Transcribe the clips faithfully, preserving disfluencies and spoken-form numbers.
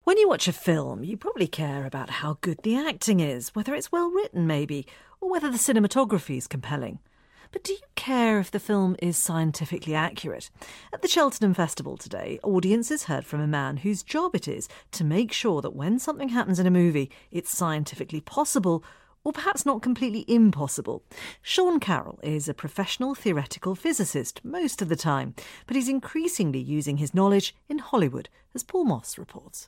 When you watch a film, you probably care about how good the acting is, whether it's well written maybe, or whether the cinematography is compelling. But do you care if the film is scientifically accurate? At the Cheltenham Festival today, audiences heard from a man whose job it is to make sure that when something happens in a movie, it's scientifically possible, or perhaps not completely impossible. Sean Carroll is a professional theoretical physicist most of the time, but he's increasingly using his knowledge in Hollywood, as Paul Moss reports.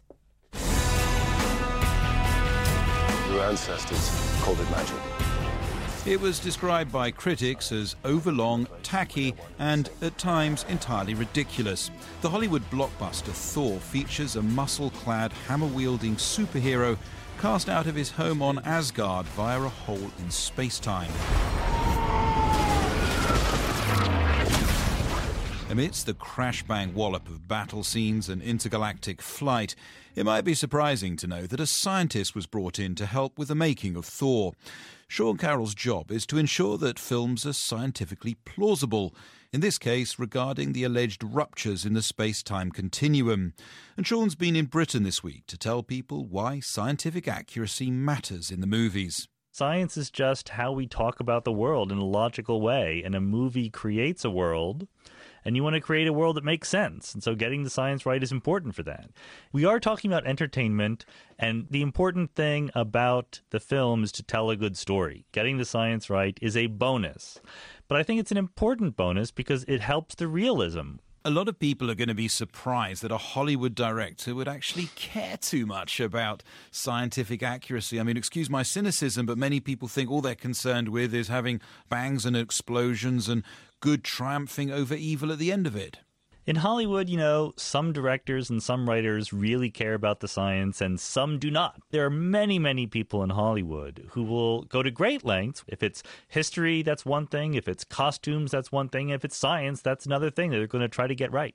Your ancestors called it magic. It was described by critics as overlong, tacky, and at times entirely ridiculous. The Hollywood blockbuster Thor features a muscle-clad, hammer-wielding superhero cast out of his home on Asgard via a hole in space-time. Amidst the crash-bang wallop of battle scenes and intergalactic flight, it might be surprising to know that a scientist was brought in to help with the making of Thor. Sean Carroll's job is to ensure that films are scientifically plausible, in this case regarding the alleged ruptures in the space-time continuum. And Sean's been in Britain this week to tell people why scientific accuracy matters in the movies. Science is just how we talk about the world in a logical way, and a movie creates a world, and you want to create a world that makes sense. And so getting the science right is important for that. We are talking about entertainment, and the important thing about the film is to tell a good story. Getting the science right is a bonus. But I think it's an important bonus because it helps the realism. A lot of people are going to be surprised that a Hollywood director would actually care too much about scientific accuracy. I mean, excuse my cynicism, but many people think all they're concerned with is having bangs and explosions and good triumphing over evil at the end of it. In Hollywood, you know, some directors and some writers really care about the science and some do not. There are many, many people in Hollywood who will go to great lengths. If it's history, that's one thing. If it's costumes, that's one thing. If it's science, that's another thing that they're going to try to get right.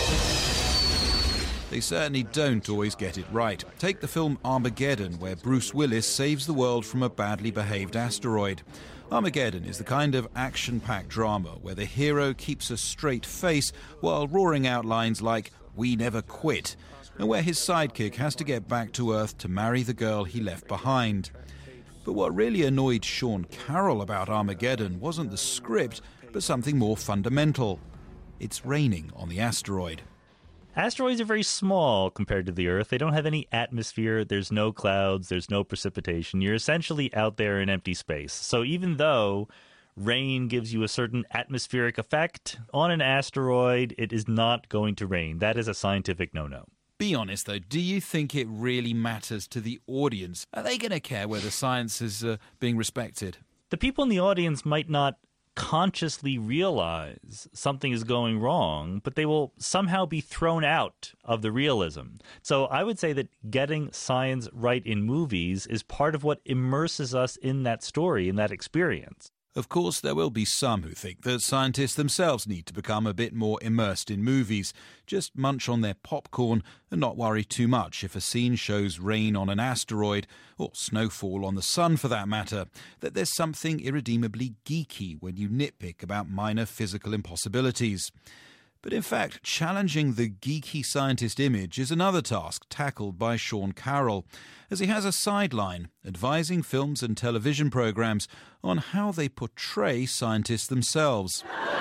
They certainly don't always get it right. Take the film Armageddon, where Bruce Willis saves the world from a badly behaved asteroid. Armageddon is the kind of action-packed drama where the hero keeps a straight face while roaring out lines like, "We never quit," and where his sidekick has to get back to Earth to marry the girl he left behind. But what really annoyed Sean Carroll about Armageddon wasn't the script, but something more fundamental. It's raining on the asteroid. Asteroids are very small compared to the Earth. They don't have any atmosphere. There's no clouds. There's no precipitation. You're essentially out there in empty space. So even though rain gives you a certain atmospheric effect, on an asteroid, it is not going to rain. That is a scientific no-no. Be honest, though. Do you think it really matters to the audience? Are they going to care whether science is uh, being respected? The people in the audience might not consciously realize something is going wrong, but they will somehow be thrown out of the realism. So I would say that getting science right in movies is part of what immerses us in that story, in that experience. Of course, there will be some who think that scientists themselves need to become a bit more immersed in movies. Just munch on their popcorn and not worry too much if a scene shows rain on an asteroid, or snowfall on the sun for that matter, that there's something irredeemably geeky when you nitpick about minor physical impossibilities. But in fact, challenging the geeky scientist image is another task tackled by Sean Carroll, as he has a sideline advising films and television programmes on how they portray scientists themselves.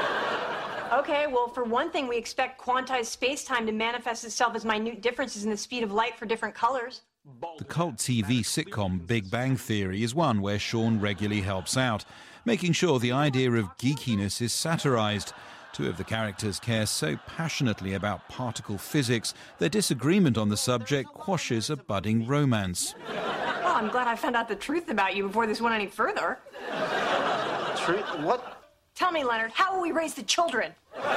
Okay, well, for one thing, we expect quantized space-time to manifest itself as minute differences in the speed of light for different colors. The cult T V sitcom Big Bang Theory is one where Sean regularly helps out, making sure the idea of geekiness is satirised. Two of the characters care so passionately about particle physics, their disagreement on the subject quashes a budding romance. Well, I'm glad I found out the truth about you before this went any further. Truth? What? Tell me, Leonard, how will we raise the children?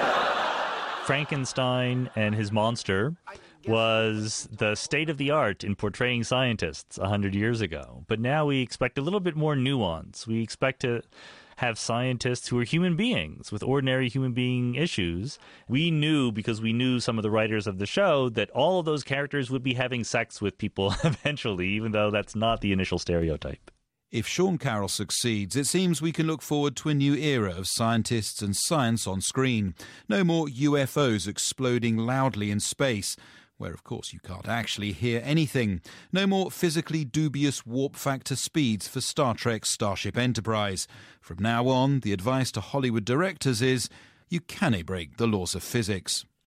Frankenstein and his monster was the state of the art in portraying scientists a hundred years ago. But now we expect a little bit more nuance. We expect to have scientists who are human beings with ordinary human being issues. We knew, because we knew some of the writers of the show, that all of those characters would be having sex with people eventually, even though that's not the initial stereotype. If Sean Carroll succeeds, it seems we can look forward to a new era of scientists and science on screen. No more U F Os exploding loudly in space. where of course you can't actually hear anything. No more physically dubious warp factor speeds for Star Trek's Starship Enterprise. From now on, the advice to Hollywood directors is, you cannae break the laws of physics.